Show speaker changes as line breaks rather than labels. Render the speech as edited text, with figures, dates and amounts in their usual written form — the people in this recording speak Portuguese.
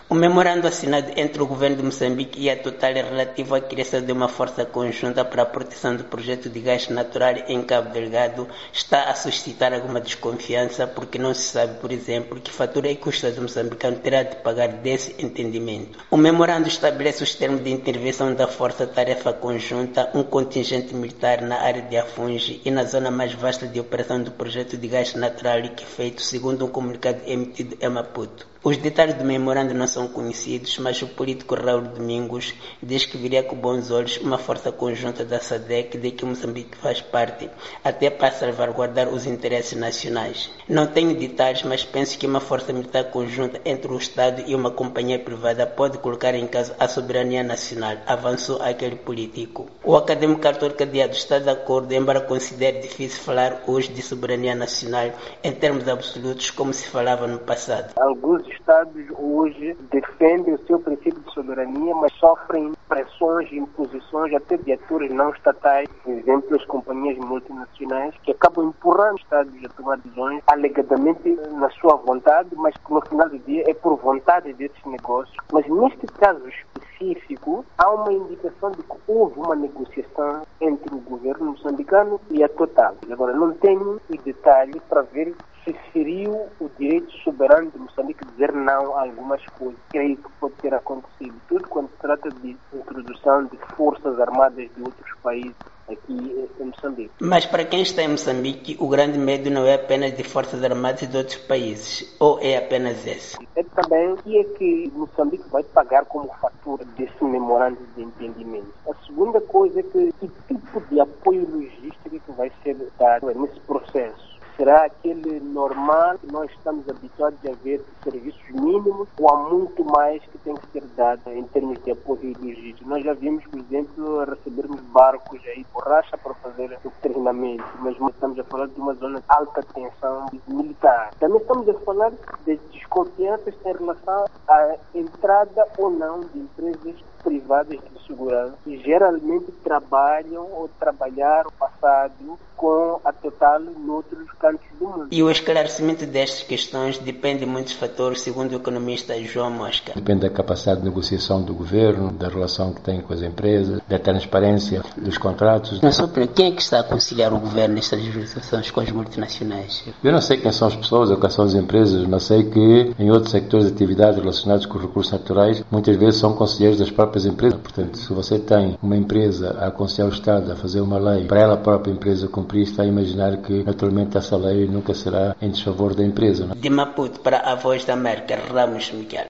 O memorando assinado entre o governo de Moçambique e a Total é relativo à criação de uma força conjunta para a proteção do projeto de gás natural em Cabo Delgado está a suscitar alguma desconfiança porque não se sabe, por exemplo, que fatura e custos o moçambicano terá de pagar desse entendimento. O memorando estabelece os termos de intervenção da força-tarefa conjunta, um contingente militar na área de Afungi e na zona mais vasta de operação do projeto de gás natural liquefeito, segundo um comunicado emitido em Maputo. Os detalhes do memorando não são conhecidos, mas o político Raul Domingos diz que viria com bons olhos uma força conjunta da SADC, de que Moçambique faz parte, até para salvaguardar os interesses nacionais. Não tenho detalhes, mas penso que uma força militar conjunta entre o Estado e uma companhia privada pode colocar em causa a soberania nacional, avançou aquele político. O acadêmico Arthur Cadeado está de acordo, embora considere difícil falar hoje de soberania nacional em termos absolutos, como se falava no passado.
Alguns Estados hoje defendem o seu princípio de soberania, mas sofrem pressões e imposições até de atores não estatais, por exemplo, as companhias multinacionais, que acabam empurrando os Estados a tomar decisões alegadamente na sua vontade, mas que no final do dia é por vontade desses negócios. Mas neste caso específico, há uma indicação de que houve uma negociação entre o governo moçambicano e a Total. Agora, não tenho o detalhe para ver se feriu o direito soberano de Moçambique dizer não a algumas coisas. Creio que pode ter acontecido. Tudo quando se trata de introdução de forças armadas de outros países aqui em Moçambique.
Mas para quem está em Moçambique, o grande medo não é apenas de forças armadas de outros países, ou é apenas esse?
É também que é que Moçambique vai pagar como fatura desse memorando de entendimento. A segunda coisa é que tipo de apoio logístico que vai ser dado nesse processo. Será aquele normal que nós estamos habituados a ver de serviços mínimos ou há muito mais que tem que ser dado em termos de apoio logístico? Nós já vimos, por exemplo, recebermos barcos aí, borracha para fazer o treinamento, mas estamos a falar de uma zona de alta tensão militar. Também estamos a falar de desconfianças em relação à entrada ou não de empresas privadas de segurança que geralmente trabalham ou trabalharam no passado com a Total noutros cantos do mundo.
E o esclarecimento destas questões depende de muitos fatores, segundo o economista João Mosca.
Depende da capacidade de negociação do governo, da relação que tem com as empresas, da transparência dos contratos.
Na sua opinião, quem é que está a conciliar o governo nestas negociações com as multinacionais?
Eu não sei quem são as pessoas ou quais são as empresas, mas sei que em outros sectores de atividade relacionados com os recursos naturais, muitas vezes são conselheiros das próprias empresas. Portanto, se você tem uma empresa a aconselhar o Estado a fazer uma lei para ela a própria empresa cumprir, está a imaginar que naturalmente essa lei nunca será em desfavor da empresa. Não?
De Maputo para a Voz da América, Ramos Miguel.